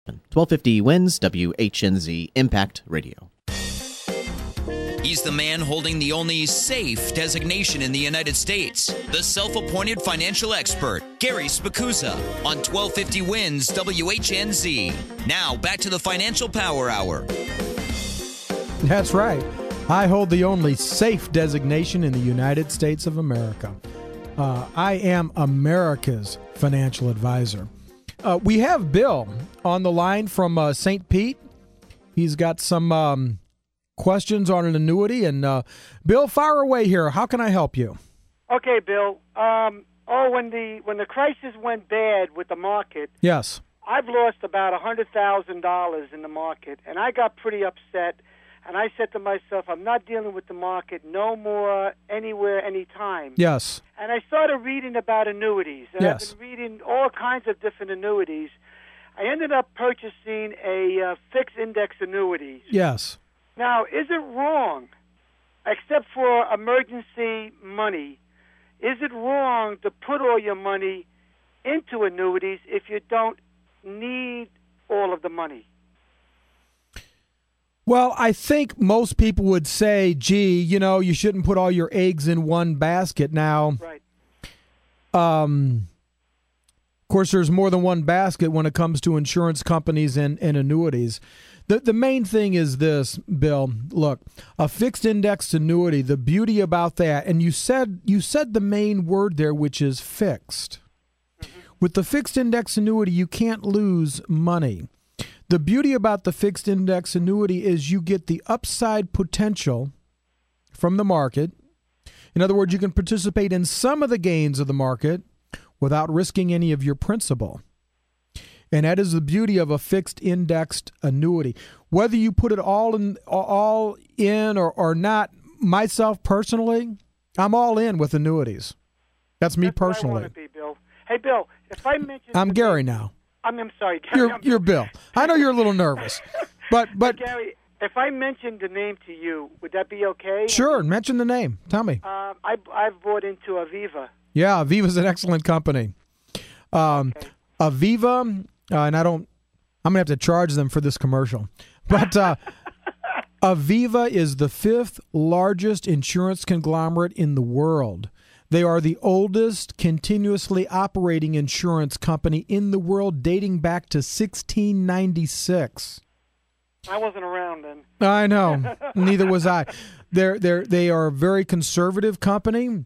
1250 wins WHNZ Impact Radio. He's the man holding the only safe designation in the United States, the self-appointed financial expert, Gary Spicuzza, on 1250 wins WHNZ. Now, back to the Financial Power Hour. That's right. I hold the only safe designation in the United States of America. I am America's financial advisor. We have Bill on the line from St. Pete. He's got some questions on an annuity. And Bill, fire away here. How can I help you? Okay, Bill. When the crisis went bad with the market, yes, I've lost about $100,000 in the market, and I got pretty upset. And I said to myself, I'm not dealing with the market no more, anywhere, anytime. Yes. And I started reading about annuities. And yes. I've been reading all kinds of different annuities. I ended up purchasing a fixed index annuities. Yes. Now, is it wrong, except for emergency money, is it wrong to put all your money into annuities if you don't need all of the money? Well, I think most people would say, gee, you shouldn't put all your eggs in one basket. Now, right. Of course, there's more than one basket when it comes to insurance companies and annuities. The main thing is this, Bill. Look, a fixed indexed annuity, the beauty about that, and you said the main word there, which is fixed. Mm-hmm. With the fixed index annuity, you can't lose money. The beauty about the fixed index annuity is you get the upside potential from the market. In other words, you can participate in some of the gains of the market without risking any of your principal. And that is the beauty of a fixed indexed annuity. Whether you put it all in or not, myself personally, I'm all in with annuities. That's me personally. What I want to be, Bill. Hey, Bill, if I mention... I'm Gary now. I'm sorry, Gary. You're Bill. I know you're a little nervous, but Gary, if I mentioned the name to you, would that be okay? Sure, mention the name. Tell me. I've bought into Aviva. Yeah, Aviva's an excellent company. Okay. Aviva, and I'm gonna have to charge them for this commercial, but Aviva is the 5th largest insurance conglomerate in the world. They are the oldest continuously operating insurance company in the world, dating back to 1696. I wasn't around then. I know. Neither was I. They are a very conservative company,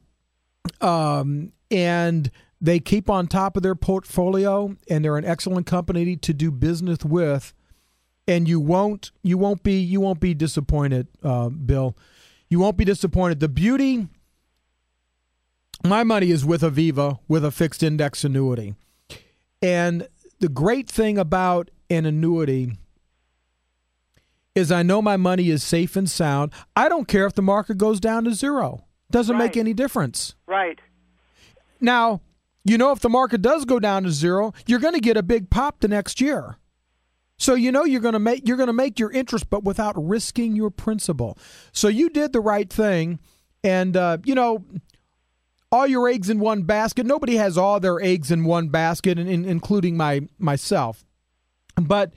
and they keep on top of their portfolio, and they're an excellent company to do business with. And you won't be disappointed, Bill. You won't be disappointed. The beauty. My money is with Aviva with a fixed index annuity. And the great thing about an annuity is I know my money is safe and sound. I don't care if the market goes down to zero. Doesn't make any difference. Right. Now, if the market does go down to zero, you're going to get a big pop the next year. So you're going to make your interest, but without risking your principal. So you did the right thing. And, all your eggs in one basket. Nobody has all their eggs in one basket, including myself. But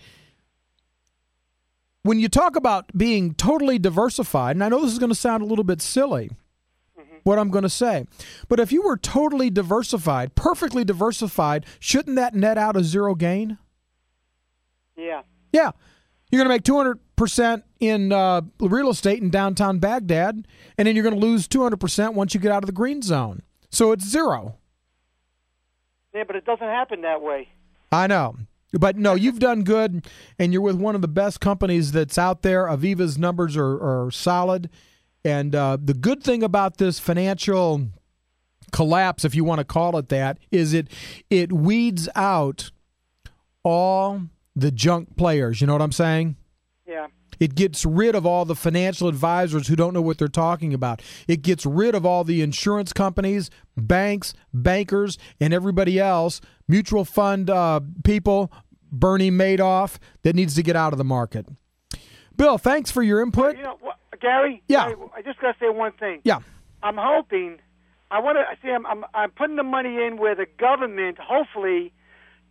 when you talk about being totally diversified, and I know this is going to sound a little bit silly, what I'm going to say, but if you were totally diversified, perfectly diversified, shouldn't that net out a zero gain? Yeah. Yeah. You're going to make 200% in real estate in downtown Baghdad, and then you're going to lose 200% once you get out of the green zone. So it's zero. Yeah, but it doesn't happen that way. I know. But no, you've done good, and you're with one of the best companies that's out there. Aviva's numbers are solid. And the good thing about this financial collapse, if you want to call it that, is it weeds out all the junk players. You know what I'm saying? Yeah. It gets rid of all the financial advisors who don't know what they're talking about. It gets rid of all the insurance companies, banks, bankers, and everybody else, mutual fund people, Bernie Madoff, that needs to get out of the market. Bill, thanks for your input. Gary? Yeah. Gary, I just got to say one thing. Yeah. I'm hoping, I'm putting the money in where the government hopefully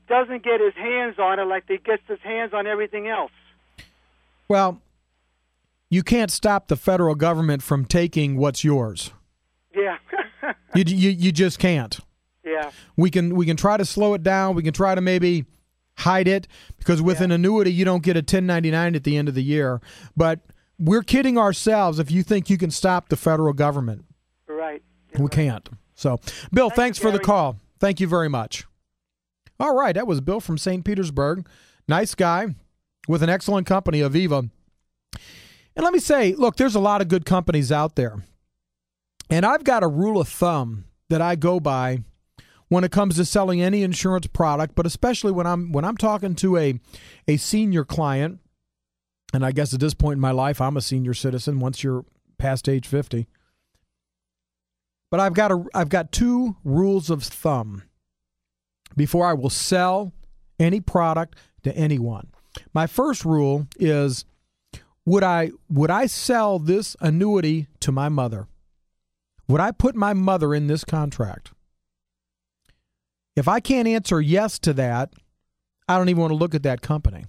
doesn't get his hands on it like he gets his hands on everything else? Well, you can't stop the federal government from taking what's yours. Yeah. You just can't. Yeah. We can try to slow it down. We can try to maybe hide it, because with an annuity, you don't get a 1099 at the end of the year. But we're kidding ourselves if you think you can stop the federal government. Right. We can't. So, Bill, thanks for the call. Thank you very much. All right, that was Bill from St. Petersburg. Nice guy with an excellent company, Aviva. And let me say, look, there's a lot of good companies out there. And I've got a rule of thumb that I go by when it comes to selling any insurance product, but especially when I'm talking to a senior client, and I guess at this point in my life, I'm a senior citizen once you're past age 50. But I've got two rules of thumb before I will sell any product to anyone. My first rule is, would I sell this annuity to my mother? Would I put my mother in this contract? If I can't answer yes to that, I don't even want to look at that company.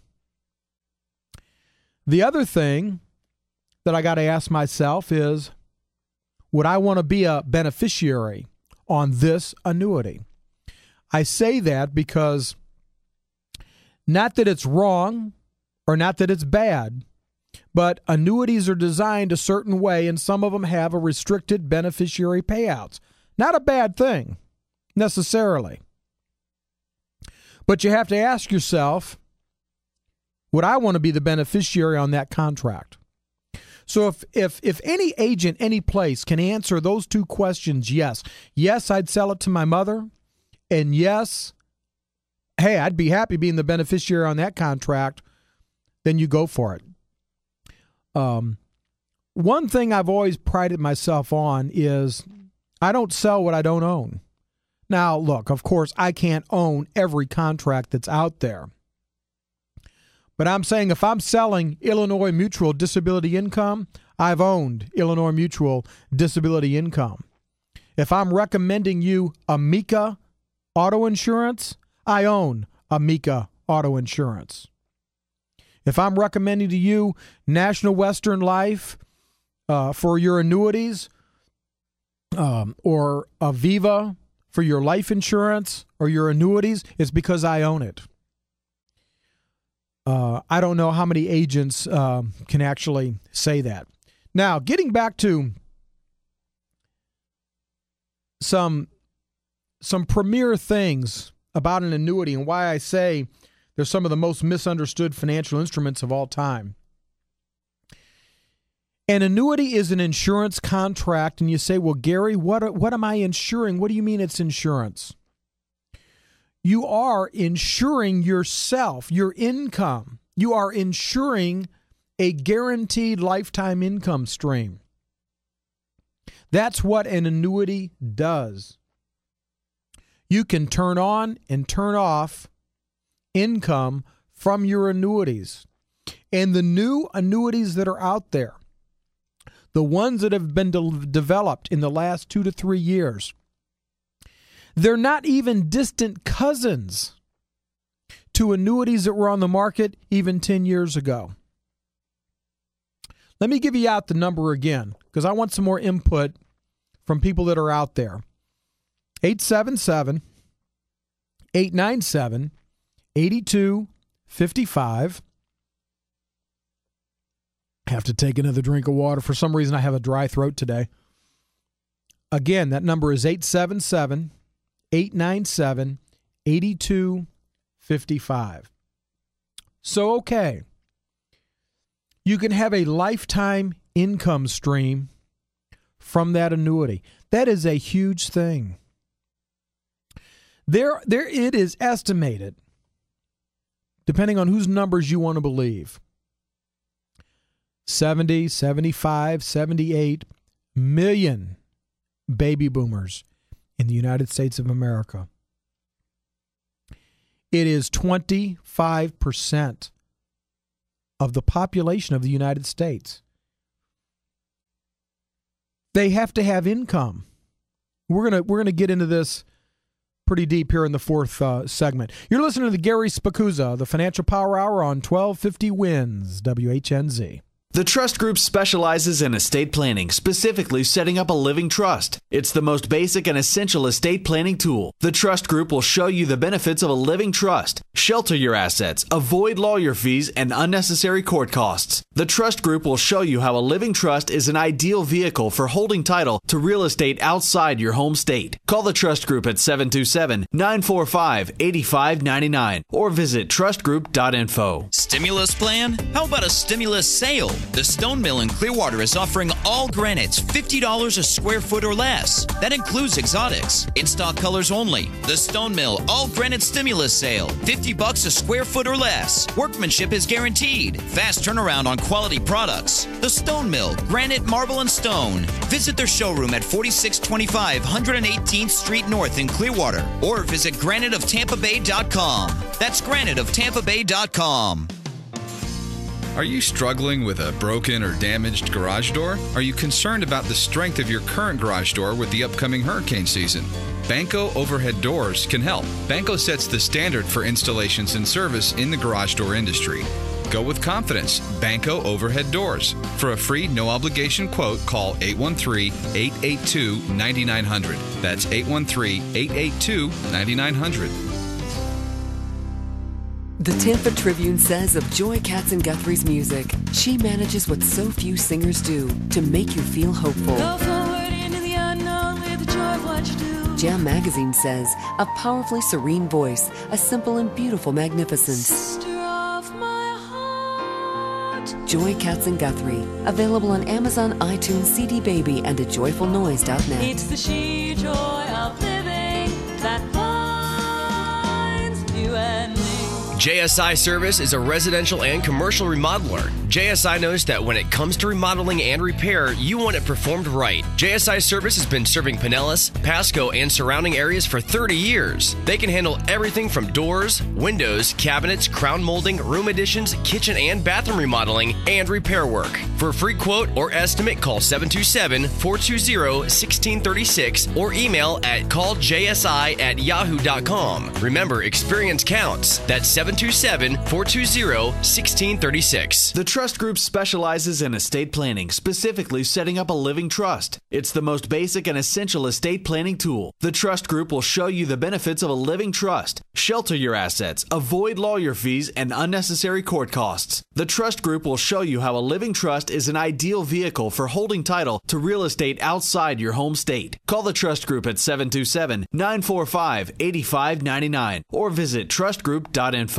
The other thing that I got to ask myself is, would I want to be a beneficiary on this annuity? I say that because not that it's wrong or not that it's bad, but annuities are designed a certain way, and some of them have a restricted beneficiary payouts. Not a bad thing, necessarily. But you have to ask yourself, would I want to be the beneficiary on that contract? So if any agent, any place can answer those two questions, yes, I'd sell it to my mother, and yes, hey, I'd be happy being the beneficiary on that contract, then you go for it. One thing I've always prided myself on is I don't sell what I don't own. Now, look, of course, I can't own every contract that's out there. But I'm saying if I'm selling Illinois Mutual Disability Income, I've owned Illinois Mutual Disability Income. If I'm recommending you Amica Auto Insurance, I own Amica Auto Insurance. If I'm recommending to you National Western Life for your annuities, or Aviva for your life insurance or your annuities, it's because I own it. I don't know how many agents can actually say that. Now, getting back to some premier things about an annuity and why I say they're some of the most misunderstood financial instruments of all time. An annuity is an insurance contract, and you say, well, Gary, what am I insuring? What do you mean it's insurance? You are insuring yourself, your income. You are insuring a guaranteed lifetime income stream. That's what an annuity does. You can turn on and turn off income from your annuities. And the new annuities that are out there, the ones that have been developed in the last 2 to 3 years, they're not even distant cousins to annuities that were on the market even 10 years ago. Let me give you out the number again, because I want some more input from people that are out there. 877-897-8255. Have to take another drink of water. For some reason, I have a dry throat today. Again, that number is 877-897-8255. So, okay, you can have a lifetime income stream from that annuity. That is a huge thing. There it is estimated, depending on whose numbers you want to believe, 70, 75, 78 million baby boomers in the United States of America. It is 25% of the population of the United States. They have to have income. We're gonna get into this pretty deep here in the fourth segment. You're listening to the Gary Spacuzza, the Financial Power Hour on 1250 Wins, WHNZ. The Trust Group specializes in estate planning, specifically setting up a living trust. It's the most basic and essential estate planning tool. The Trust Group will show you the benefits of a living trust, shelter your assets, avoid lawyer fees and unnecessary court costs. The Trust Group will show you how a living trust is an ideal vehicle for holding title to real estate outside your home state. Call the Trust Group at 727-945-8599 or visit trustgroup.info. Stimulus plan? How about a stimulus sale? The Stone Mill in Clearwater is offering all granites $50 a square foot or less. That includes exotics. In stock colors only. The Stone Mill all granite stimulus sale. $50 a square foot or less. Workmanship is guaranteed. Fast turnaround on quality products. The Stone Mill, granite, marble, and stone. Visit their showroom at 4625 118th Street North in Clearwater or visit graniteoftampabay.com. That's graniteoftampabay.com. Are you struggling with a broken or damaged garage door? Are you concerned about the strength of your current garage door with the upcoming hurricane season? Banco Overhead Doors can help. Banco sets the standard for installations and service in the garage door industry. Go with confidence. Banco Overhead Doors. For a free, no-obligation quote, call 813-882-9900. That's 813-882-9900. The Tampa Tribune says of Joy Katzenguthry's music, she manages what so few singers do to make you feel hopeful. Go forward into the unknown with the joy of what you do. Jam Magazine says, a powerfully serene voice, a simple and beautiful magnificence. Sister of my heart. Joy Katzenguthry, available on Amazon, iTunes, CD Baby, and at joyfulnoise.net. It's the sheer joy of living that binds you and me. JSI Service is a residential and commercial remodeler. JSI knows that when it comes to remodeling and repair, you want it performed right. JSI Service has been serving Pinellas, Pasco, and surrounding areas for 30 years. They can handle everything from doors, windows, cabinets, crown molding, room additions, kitchen and bathroom remodeling, and repair work. For a free quote or estimate, call 727-420-1636 or email at calljsi@yahoo.com. Remember, experience counts. That's 727-420-1636. The Trust Group specializes in estate planning, specifically setting up a living trust. It's the most basic and essential estate planning tool. The Trust Group will show you the benefits of a living trust, shelter your assets, avoid lawyer fees and unnecessary court costs. The Trust Group will show you how a living trust is an ideal vehicle for holding title to real estate outside your home state. Call the Trust Group at 727-945-8599 or visit trustgroup.info.